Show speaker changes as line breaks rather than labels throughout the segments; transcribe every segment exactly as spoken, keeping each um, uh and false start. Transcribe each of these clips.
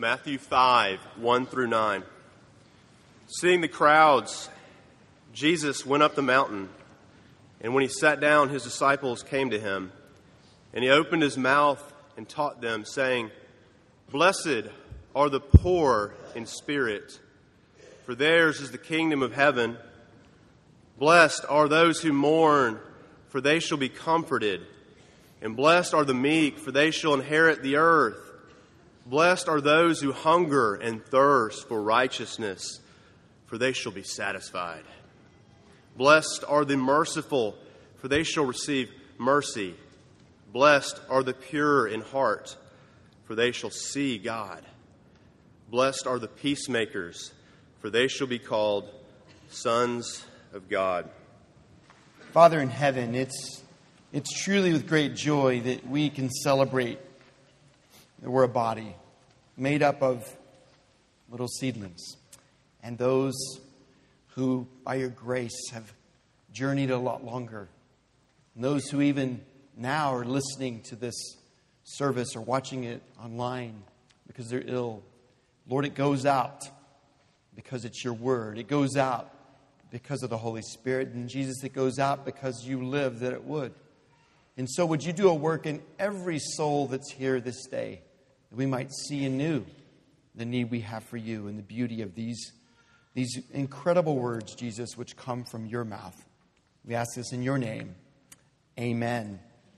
Matthew five, one through nine. Seeing the crowds, Jesus went up the mountain, and when he sat down, his disciples came to him, and he opened his mouth and taught them, saying, "Blessed are the poor in spirit, for theirs is the kingdom of heaven. Blessed are those who mourn, for they shall be comforted. And blessed are the meek, for they shall inherit the earth. Blessed are those who hunger and thirst for righteousness, for they shall be satisfied. Blessed are the merciful, for they shall receive mercy. Blessed are the pure in heart, for they shall see God. Blessed are the peacemakers, for they shall be called sons of God."
Father in heaven, it's it's truly with great joy that we can celebrate that we're a body made up of little seedlings and those who, by your grace, have journeyed a lot longer. And those who even now are listening to this service or watching it online because they're ill. Lord, it goes out because it's your word. It goes out because of the Holy Spirit. And Jesus, it goes out because you live that it would. And so would you do a work in every soul that's here this day, that we might see anew the need we have for you and the beauty of these, these incredible words, Jesus, which come from your mouth. We ask this in your name. Amen.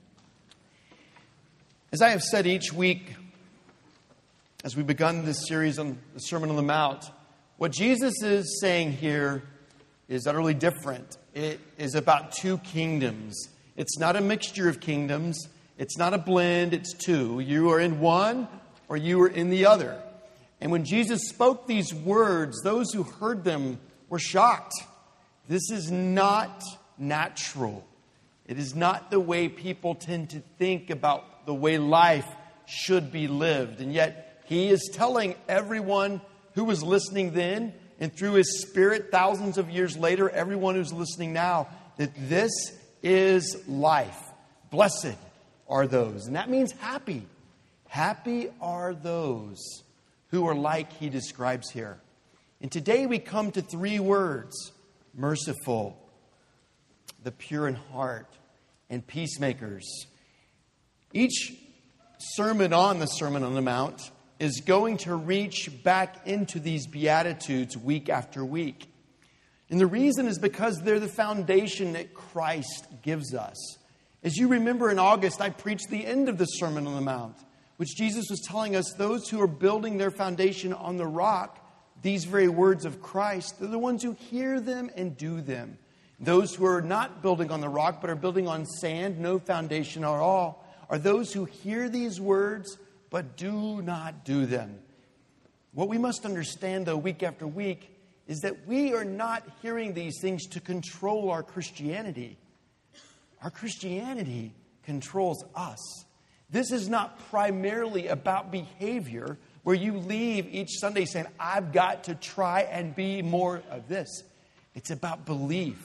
As I have said each week, as we've begun this series on the Sermon on the Mount, what Jesus is saying here is utterly different. It is about two kingdoms. It's not a mixture of kingdoms. It's not a blend. It's two. You are in one or you are in the other. And when Jesus spoke these words, those who heard them were shocked. This is not natural. It is not the way people tend to think about the way life should be lived. And yet, he is telling everyone who was listening then, and through his Spirit thousands of years later, everyone who's listening now, that this is life. Blessed are those. And that means happy. Happy are those who are like he describes here. And today we come to three words: merciful, the pure in heart, and peacemakers. Each sermon on the Sermon on the Mount is going to reach back into these Beatitudes week after week. And the reason is because they're the foundation that Christ gives us. As you remember, in August, I preached the end of the Sermon on the Mount, which Jesus was telling us those who are building their foundation on the rock, these very words of Christ, they're the ones who hear them and do them. Those who are not building on the rock, but are building on sand, no foundation at all, are those who hear these words, but do not do them. What we must understand, though, week after week, is that we are not hearing these things to control our Christianity. Our Christianity controls us. This is not primarily about behavior, where you leave each Sunday saying, I've got to try and be more of this. It's about belief.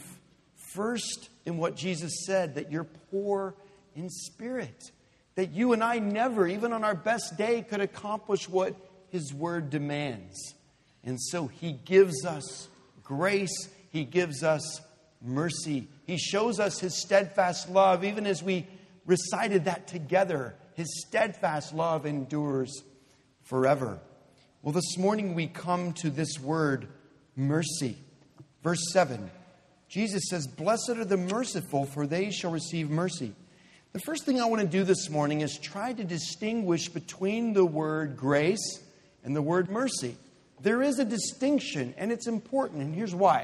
First, in what Jesus said, that you're poor in spirit. That you and I never, even on our best day, could accomplish what his word demands. And so he gives us grace. He gives us mercy. He shows us his steadfast love. Even as we recited that together, his steadfast love endures forever. Well, this morning we come to this word, mercy. Verse seven, Jesus says, "Blessed are the merciful, for they shall receive mercy." The first thing I want to do this morning is try to distinguish between the word grace and the word mercy. There is a distinction, and it's important, and here's why.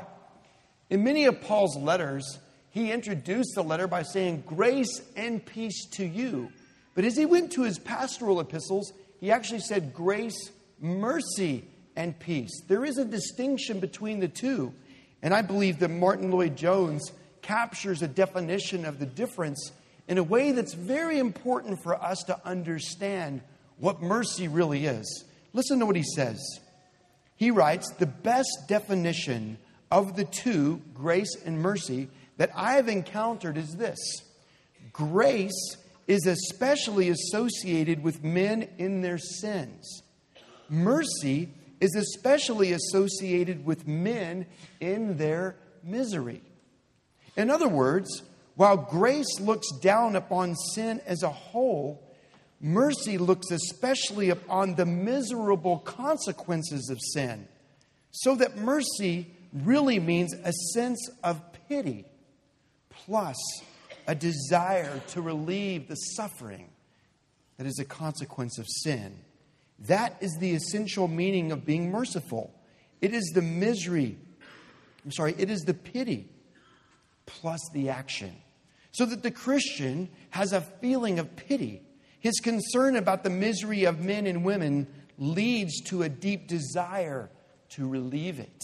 In many of Paul's letters, he introduced the letter by saying, "Grace and peace to you." But as he went to his pastoral epistles, he actually said, "Grace, mercy, and peace." There is a distinction between the two. And I believe that Martin Lloyd-Jones captures a definition of the difference in a way that's very important for us to understand what mercy really is. Listen to what he says. He writes, "The best definition of the two, grace and mercy, that I have encountered is this: grace is especially associated with men in their sins. mercy is especially associated with men in their misery. In other words, while grace looks down upon sin as a whole, mercy looks especially upon the miserable consequences of sin. So that mercy really means a sense of pity plus a desire to relieve the suffering that is a consequence of sin. That is the essential meaning of being merciful. It is the misery, I'm sorry, it is the pity plus the action. So that the Christian has a feeling of pity. His concern about the misery of men and women leads to a deep desire to relieve it.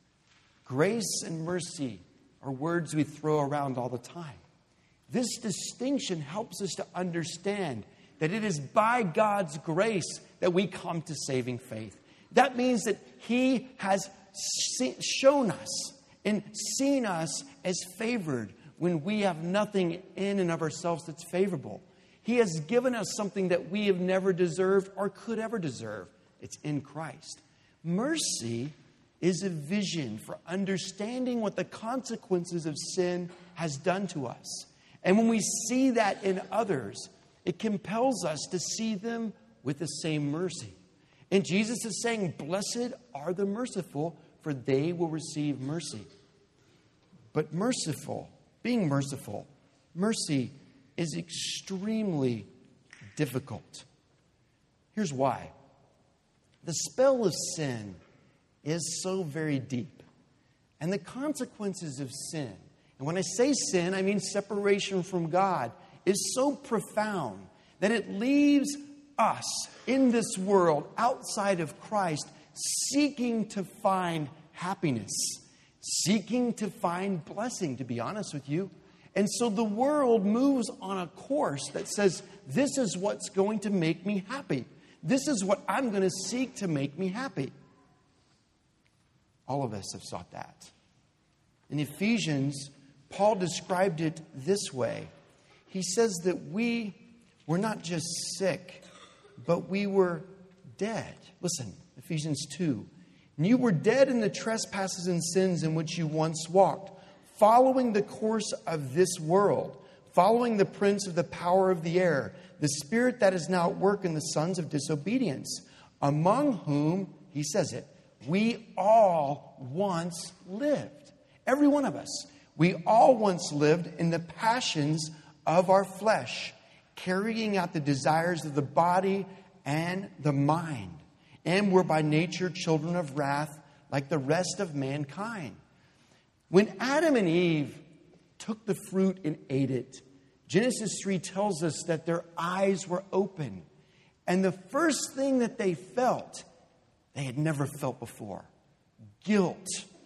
Grace and mercy are words we throw around all the time. This distinction helps us to understand that it is by God's grace that we come to saving faith. That means that He has shown us and seen us as favored when we have nothing in and of ourselves that's favorable. He has given us something that we have never deserved or could ever deserve. It's in Christ. Mercy is a vision for understanding what the consequences of sin has done to us. And when we see that in others, it compels us to see them with the same mercy. And Jesus is saying, blessed are the merciful, for they will receive mercy. But merciful, being merciful, mercy is extremely difficult. Here's why. The spell of sin is so very deep. And the consequences of sin, and when I say sin, I mean separation from God, is so profound that it leaves us in this world outside of Christ seeking to find happiness, seeking to find blessing, to be honest with you. And so the world moves on a course that says, this is what's going to make me happy. This is what I'm going to seek to make me happy. All of us have sought that. In Ephesians, Paul described it this way. He says that we were not just sick, but we were dead. Listen, Ephesians two. And you were dead in the trespasses and sins in which you once walked, following the course of this world, following the prince of the power of the air, the spirit that is now at work in the sons of disobedience, among whom, he says it, we all once lived. Every one of us. We all once lived in the passions of our flesh, carrying out the desires of the body and the mind, and were by nature children of wrath like the rest of mankind. When Adam and Eve took the fruit and ate it, Genesis three tells us that their eyes were open. And the first thing that they felt, they had never felt before. Guilt,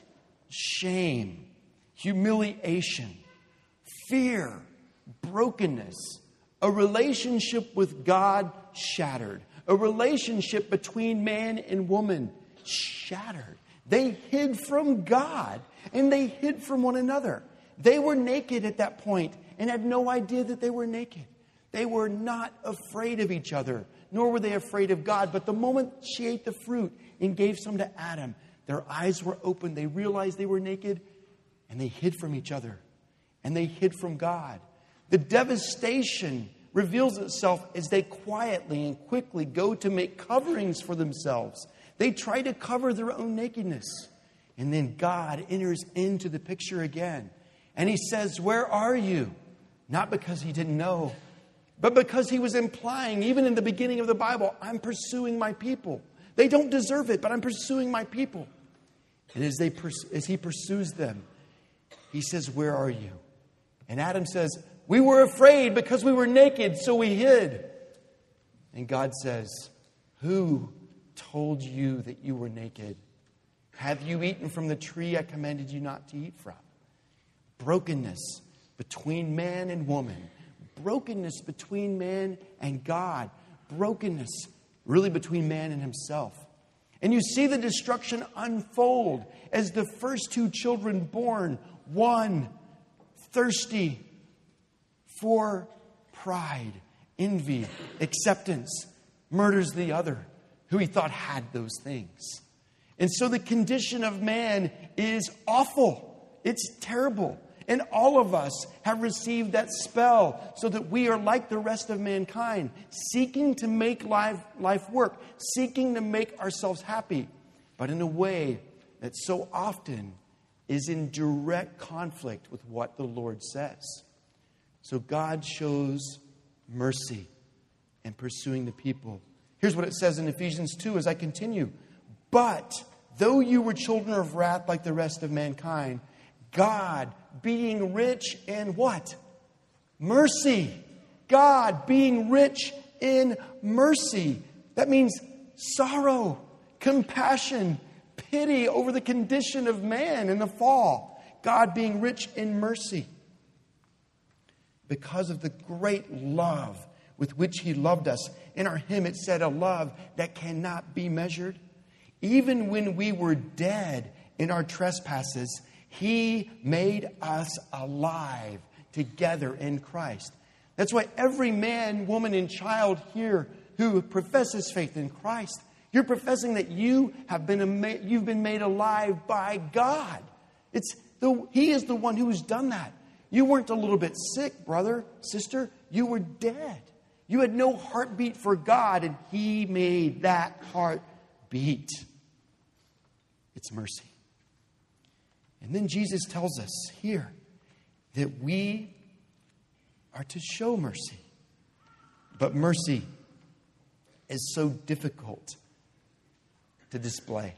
shame, humiliation, fear, brokenness, a relationship with God shattered, a relationship between man and woman shattered. They hid from God and they hid from one another. They were naked at that point and had no idea that they were naked. They were not afraid of each other, nor were they afraid of God. But the moment she ate the fruit and gave some to Adam, their eyes were open. They realized they were naked and they hid from each other and they hid from God. The devastation reveals itself as they quietly and quickly go to make coverings for themselves. They try to cover their own nakedness. And then God enters into the picture again. And He says, where are you? Not because He didn't know, but because He was implying, even in the beginning of the Bible, I'm pursuing my people. They don't deserve it, but I'm pursuing my people. And as, they, as He pursues them, He says, where are you? And Adam says, we were afraid because we were naked, so we hid. And God says, who told you that you were naked? Have you eaten from the tree I commanded you not to eat from? Brokenness between man and woman. Brokenness between man and God. Brokenness really between man and himself. And you see the destruction unfold as the first two children born, one thirsty for pride, envy, acceptance, murders the other. who he thought had those things. And so the condition of man is awful. It's terrible. And all of us have received that spell so that we are like the rest of mankind, seeking to make life, life work, seeking to make ourselves happy, but in a way that so often is in direct conflict with what the Lord says. So God shows mercy in pursuing the people. Here's what it says in Ephesians two as I continue. But though you were children of wrath like the rest of mankind, God being rich in what? Mercy. God being rich in mercy. That means sorrow, compassion, pity over the condition of man in the fall. God being rich in mercy. Because of the great love with which he loved us. In our hymn it said a love that cannot be measured. Even when we were dead in our trespasses, he made us alive together in Christ. That's why every man, woman, and child here who professes faith in Christ, you're professing that you have been ama- you've been made alive by God. It's the, he is the one who's done that. You weren't a little bit sick, brother, sister. You were dead. You had no heartbeat for God, and he made that heart beat. It's mercy. And then Jesus tells us here that we are to show mercy. But mercy is so difficult to display.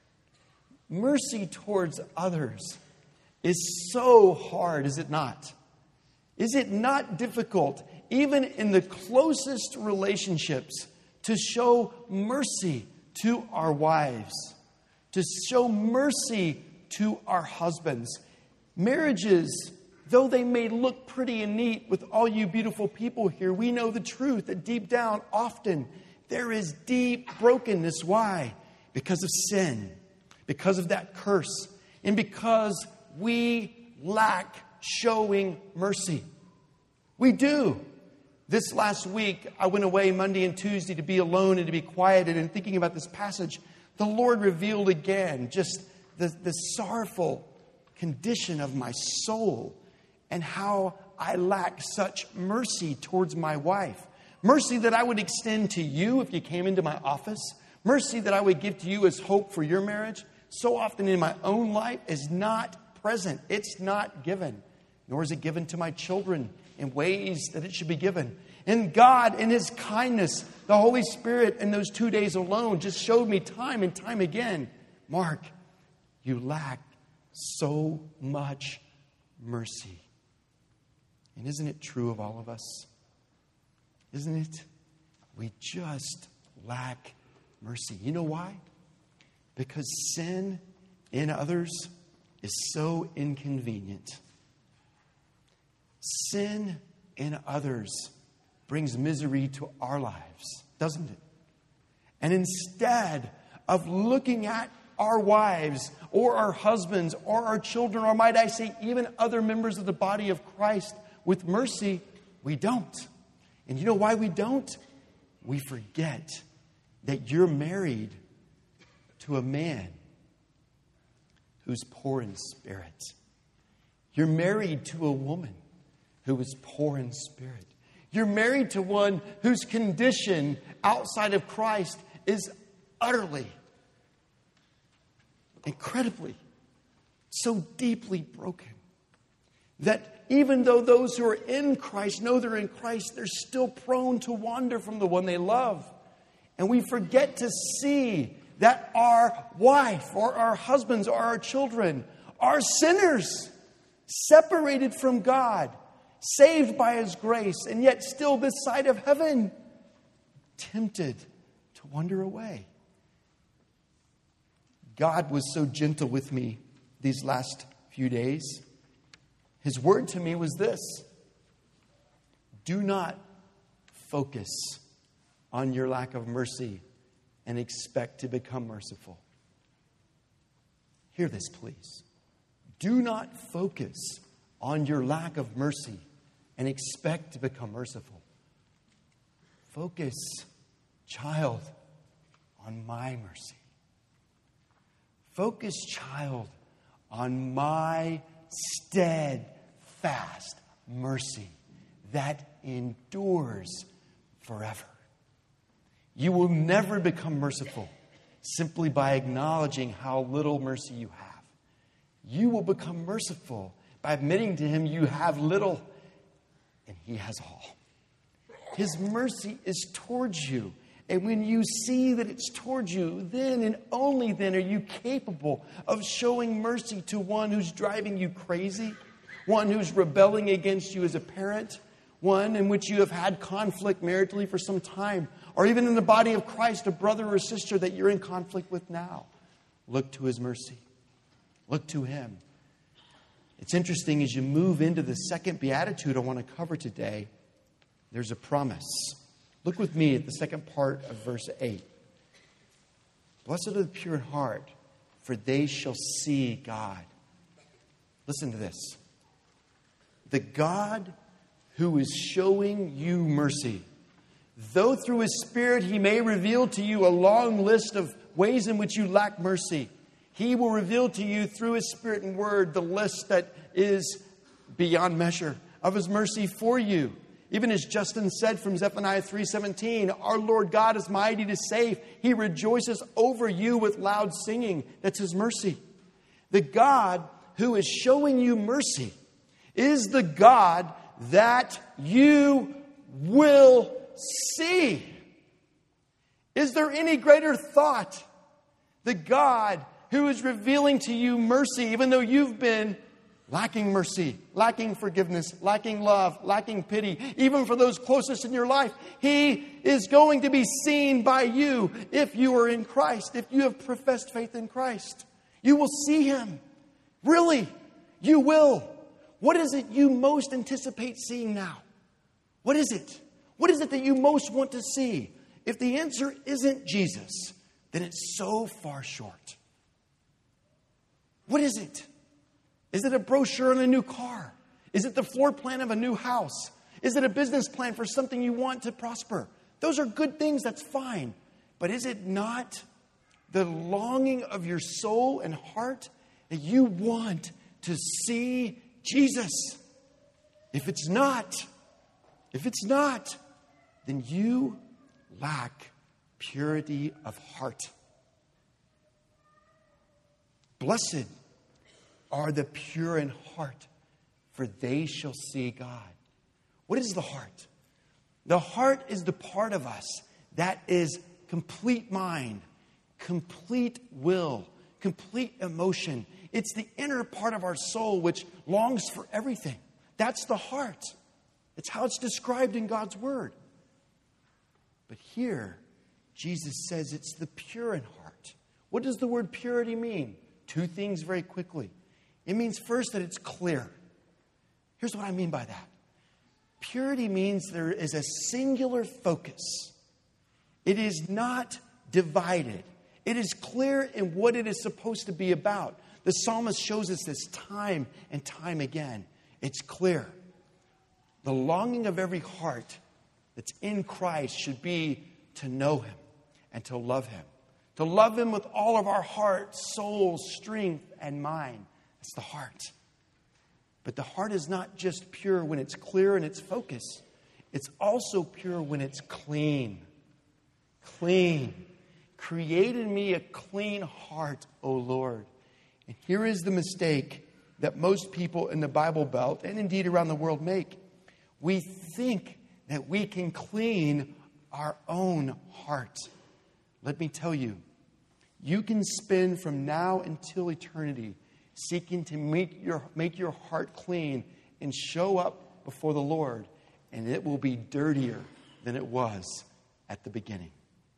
Mercy towards others is so hard, is it not? Is it not difficult, even in the closest relationships, to show mercy to our wives, to show mercy to our husbands? Marriages, though they may look pretty and neat with all you beautiful people here, we know the truth that deep down, often, there is deep brokenness. Why? Because of sin, because of that curse, and because we lack showing mercy. We do. This last week, I went away Monday and Tuesday to be alone and to be quieted, and thinking about this passage, the Lord revealed again just the, the sorrowful condition of my soul and how I lack such mercy towards my wife. Mercy that I would extend to you if you came into my office. Mercy that I would give to you as hope for your marriage. So often in my own life is not present. It's not given. Nor is it given to my children in ways that it should be given. And God, in his kindness, the Holy Spirit in those two days alone just showed me time and time again, Mark, you lack so much mercy. And isn't it true of all of us? Isn't it? We just lack mercy. You know why? Because sin in others is so inconvenient. Sin in others brings misery to our lives, doesn't it? And instead of looking at our wives or our husbands or our children, or might I say even other members of the body of Christ with mercy, we don't. And you know why we don't? We forget that you're married to a man who's poor in spirit. You're married to a woman who is poor in spirit. You're married to one whose condition outside of Christ is utterly, incredibly, so deeply broken that even though those who are in Christ know they're in Christ, they're still prone to wander from the one they love. And we forget to see that our wife or our husbands or our children are sinners, separated from God, saved by his grace, and yet still this side of heaven, tempted to wander away. God was so gentle with me these last few days. His word to me was this: do not focus on your lack of mercy and expect to become merciful. Hear this, please. Do not focus on your lack of mercy and expect to become merciful. Focus, child, on my mercy. Focus, child, on my steadfast mercy that endures forever. You will never become merciful simply by acknowledging how little mercy you have. You will become merciful by admitting to him you have little and he has all. His mercy is towards you. And when you see that it's towards you, then and only then are you capable of showing mercy to one who's driving you crazy, one who's rebelling against you as a parent, one in which you have had conflict maritally for some time, or even in the body of Christ, a brother or sister that you're in conflict with now. Look to his mercy. Look to him. It's interesting, as you move into the second beatitude I want to cover today, there's a promise. Look with me at the second part of verse eight. Blessed are the pure in heart, for they shall see God. Listen to this. The God who is showing you mercy, though through his Spirit he may reveal to you a long list of ways in which you lack mercy, he will reveal to you through his Spirit and word the list that is beyond measure of his mercy for you. Even as Justin said from Zephaniah three seventeen, our Lord God is mighty to save. He rejoices over you with loud singing. That's his mercy. The God who is showing you mercy is the God that you will see. Is there any greater thought? The God who is revealing to you mercy, even though you've been lacking mercy, lacking forgiveness, lacking love, lacking pity, even for those closest in your life. He is going to be seen by you if you are in Christ, if you have professed faith in Christ. You will see him. Really, you will. What is it you most anticipate seeing now? What is it? What is it that you most want to see? If the answer isn't Jesus, then it's so far short. What is it? Is it a brochure on a new car? Is it the floor plan of a new house? Is it a business plan for something you want to prosper? Those are good things, that's fine. But is it not the longing of your soul and heart that you want to see Jesus? If it's not, if it's not, then you lack purity of heart. Blessed are the pure in heart, for they shall see God. What is the heart? The heart is the part of us that is complete mind, complete will, complete emotion. It's the inner part of our soul which longs for everything. That's the heart. It's how it's described in God's Word. But here, Jesus says it's the pure in heart. What does the word purity mean? Two things very quickly. It means first that it's clear. Here's what I mean by that. Purity means there is a singular focus. It is not divided. It is clear in what it is supposed to be about. The psalmist shows us this time and time again. It's clear. The longing of every heart that's in Christ should be to know him and to love him. To love him with all of our heart, soul, strength, and mind. It's the heart. But the heart is not just pure when it's clear in its focus. It's also pure when it's clean. Clean. Create in me a clean heart, O Lord. And here is the mistake that most people in the Bible Belt, and indeed around the world, make. We think that we can clean our own heart. Let me tell you, you can spend from now until eternity seeking to make your, make your heart clean and show up before the Lord, and it will be dirtier than it was at the beginning.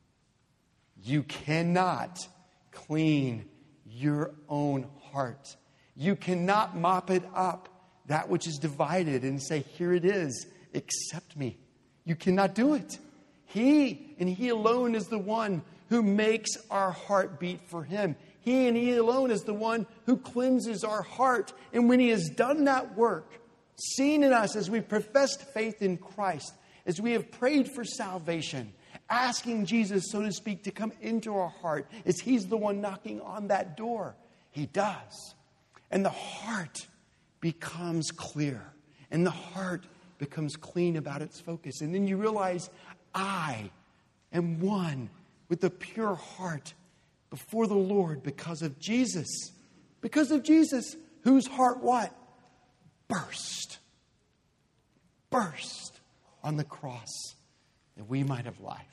You cannot clean your own heart. You cannot mop it up, that which is divided, and say, here it is, accept me. You cannot do it. He and He alone is the one who makes our heart beat for Him. He and He alone is the one who cleanses our heart. And when He has done that work, seen in us as we professed faith in Christ, as we have prayed for salvation, asking Jesus, so to speak, to come into our heart, as he's the one knocking on that door. He does. And the heart becomes clear. And the heart becomes clean about its focus. And then you realize, I am one with a pure heart before the Lord because of Jesus. Because of Jesus, whose heart what? Burst. Burst on the cross that we might have life.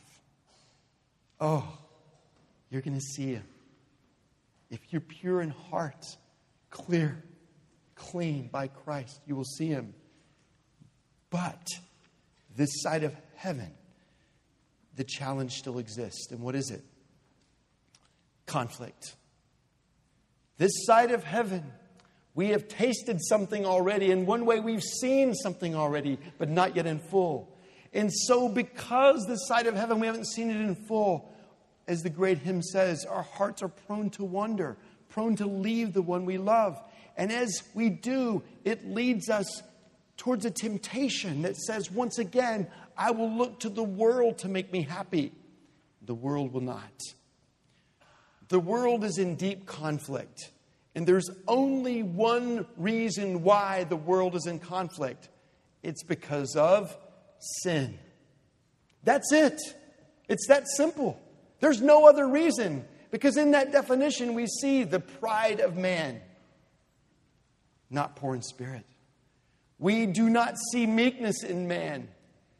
Oh, you're going to see him. If you're pure in heart, clear, clean by Christ, you will see him. But this side of heaven, the challenge still exists. And what is it? Conflict. This side of heaven, we have tasted something already. In one way, we've seen something already, but not yet in full. And so because this side of heaven, we haven't seen it in full, as the great hymn says, our hearts are prone to wonder, prone to leave the one we love. And as we do, it leads us towards a temptation that says, once again, I will look to the world to make me happy. The world will not. The world is in deep conflict. And there's only one reason why the world is in conflict. It's because of sin. That's it. It's that simple. There's no other reason. Because in that definition, we see the pride of man, not poor in spirit. We do not see meekness in man,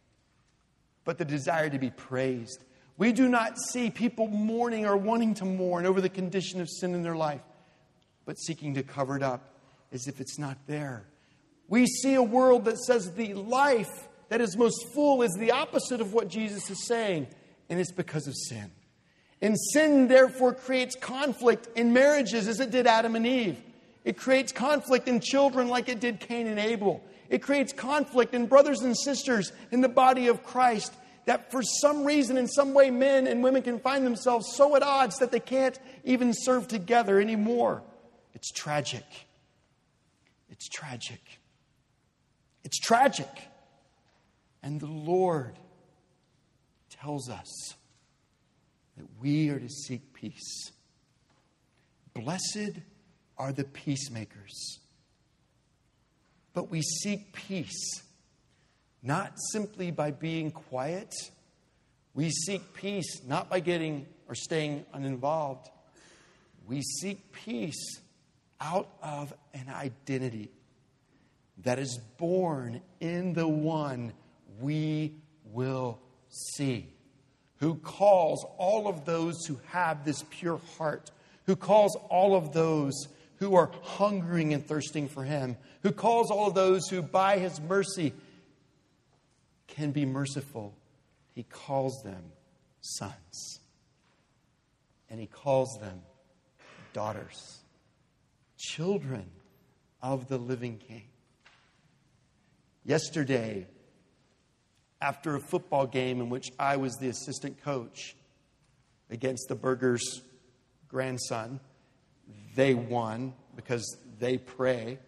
but the desire to be praised. We do not see people mourning or wanting to mourn over the condition of sin in their life, but seeking to cover it up as if it's not there. We see a world that says the life that is most full is the opposite of what Jesus is saying, and it's because of sin. And sin, therefore, creates conflict in marriages as it did Adam and Eve. It creates conflict in children like it did Cain and Abel. It creates conflict in brothers and sisters in the body of Christ, that for some reason, in some way, men and women can find themselves so at odds that they can't even serve together anymore. It's tragic. It's tragic. It's tragic. And the Lord tells us that we are to seek peace. Blessed are the peacemakers. But we seek peace not simply by being quiet. We seek peace not by getting or staying uninvolved. We seek peace out of an identity that is born in the one we will see, who calls all of those who have this pure heart, who calls all of those who are hungering and thirsting for him, who calls all of those who by his mercy can be merciful. He calls them sons. And he calls them daughters, children of the living King. Yesterday, after a football game in which I was the assistant coach against the Burgers' grandson, they won because they pray.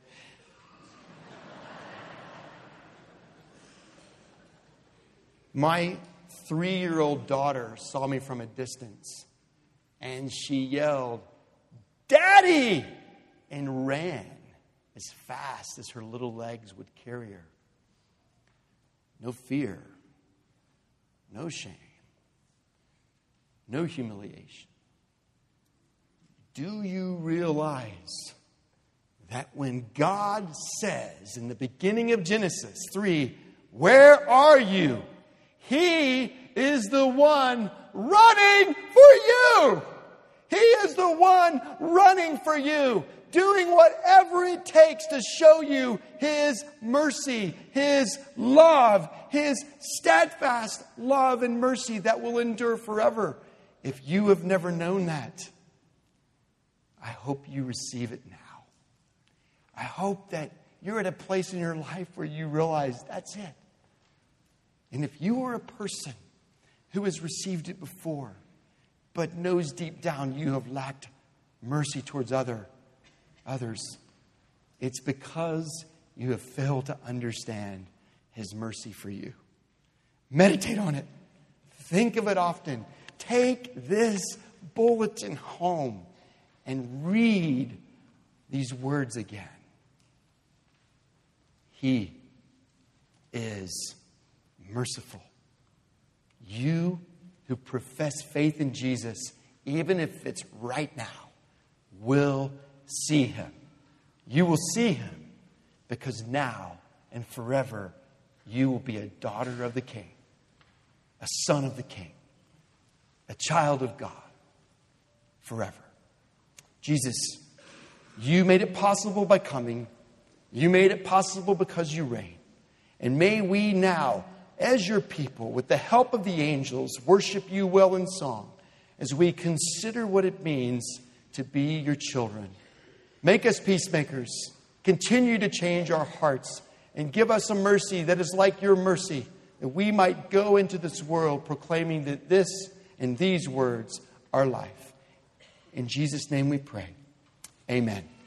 My three-year-old daughter saw me from a distance, and she yelled, "Daddy!" and ran as fast as her little legs would carry her. No fear, no shame, no humiliation. Do you realize that when God says in the beginning of Genesis three, "Where are you?" He is the one running for you. He is the one running for you, doing whatever it takes to show you his mercy, his love, his steadfast love and mercy that will endure forever. If you have never known that, I hope you receive it now. I hope that you're at a place in your life where you realize that's it. And if you are a person who has received it before, but knows deep down you have lacked mercy towards other others, it's because you have failed to understand his mercy for you. Meditate on it. Think of it often. Take this bulletin home and read these words again. He is merciful. You who profess faith in Jesus, even if it's right now, will see him. You will see him because now and forever you will be a daughter of the King, a son of the King, a child of God forever. Jesus, you made it possible by coming. You made it possible because you reign. And may we now, as your people, with the help of the angels, worship you well in song as we consider what it means to be your children. Make us peacemakers. Continue to change our hearts and give us a mercy that is like your mercy, that we might go into this world proclaiming that this and these words are life. In Jesus' name we pray. Amen.